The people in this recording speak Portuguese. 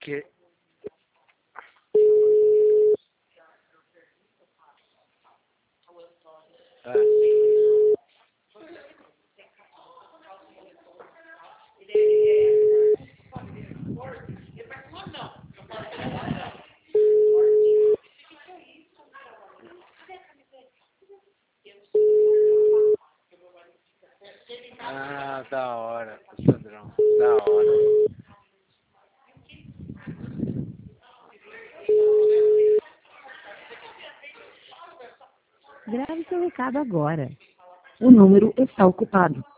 que... Ah, da hora, Sandrão, da hora. Grave seu recado agora. O número está ocupado.